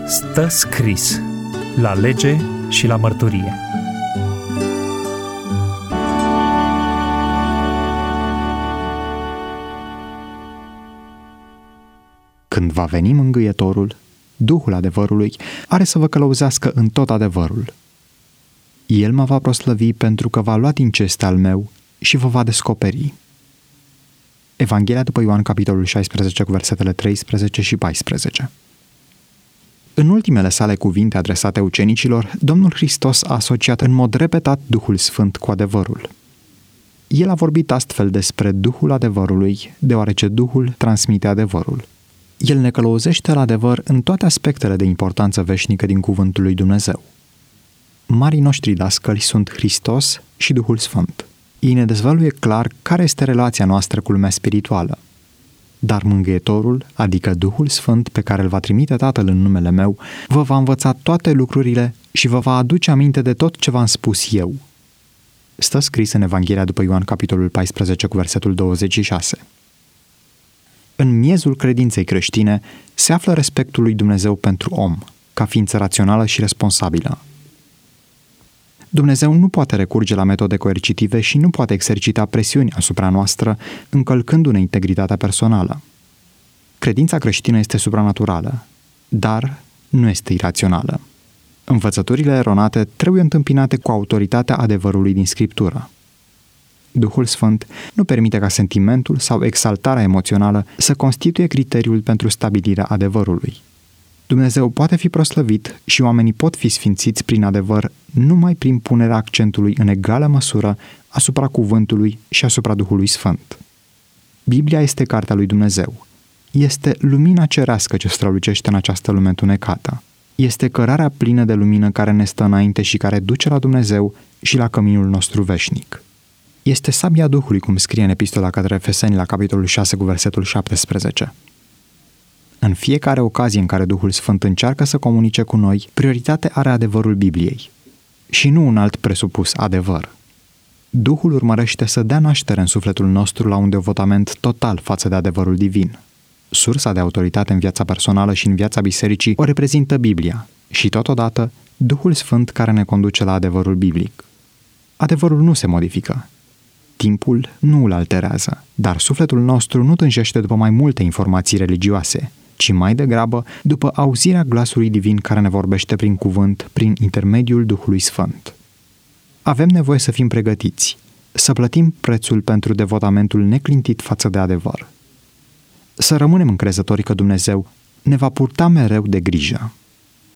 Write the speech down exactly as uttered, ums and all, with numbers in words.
Stă scris la lege și la mărturie. Când va veni Mângâietorul, Duhul adevărului are să vă călăuzească în tot adevărul. El mă va proslăvi pentru că va lua din ce este al meu și vă va descoperi. Evanghelia după Ioan, capitolul șaisprezece, cu versetele treisprezece și paisprezece. În ultimele sale cuvinte adresate ucenicilor, Domnul Hristos a asociat în mod repetat Duhul Sfânt cu adevărul. El a vorbit astfel despre Duhul adevărului, deoarece Duhul transmite adevărul. El ne călăuzește la adevăr în toate aspectele de importanță veșnică din cuvântul lui Dumnezeu. Marii noștri dascăli sunt Hristos și Duhul Sfânt. Ei ne dezvăluie clar care este relația noastră cu lumea spirituală. Dar Mângâietorul, adică Duhul Sfânt pe care îl va trimite Tatăl în numele meu, vă va învăța toate lucrurile și vă va aduce aminte de tot ce v-am spus eu. Stă scris în Evanghelia după Ioan, capitolul paisprezece, cu versetul douăzeci și șase. În miezul credinței creștine se află respectul lui Dumnezeu pentru om, ca ființă rațională și responsabilă. Dumnezeu nu poate recurge la metode coercitive și nu poate exercita presiuni asupra noastră, încălcându-ne integritatea personală. Credința creștină este supranaturală, dar nu este irațională. Învățăturile eronate trebuie întâmpinate cu autoritatea adevărului din Scriptură. Duhul Sfânt nu permite ca sentimentul sau exaltarea emoțională să constituie criteriul pentru stabilirea adevărului. Dumnezeu poate fi proslăvit și oamenii pot fi sfințiți prin adevăr numai prin punerea accentului în egală măsură asupra cuvântului și asupra Duhului Sfânt. Biblia este cartea lui Dumnezeu. Este lumina cerească ce strălucește în această lume întunecată. Este cărarea plină de lumină care ne stă înainte și care duce la Dumnezeu și la căminul nostru veșnic. Este sabia Duhului, cum scrie în Epistola către Efeseni la capitolul șase cu versetul șaptesprezece. În fiecare ocazie în care Duhul Sfânt încearcă să comunice cu noi, prioritate are adevărul Bibliei și nu un alt presupus adevăr. Duhul urmărește să dea naștere în sufletul nostru la un devotament total față de adevărul divin. Sursa de autoritate în viața personală și în viața bisericii o reprezintă Biblia și totodată Duhul Sfânt care ne conduce la adevărul biblic. Adevărul nu se modifică. Timpul nu îl alterează, dar sufletul nostru nu tânjește după mai multe informații religioase, ci mai degrabă după auzirea glasului divin care ne vorbește prin cuvânt, prin intermediul Duhului Sfânt. Avem nevoie să fim pregătiți, să plătim prețul pentru devotamentul neclintit față de adevăr. Să rămânem încrezători că Dumnezeu ne va purta mereu de grijă.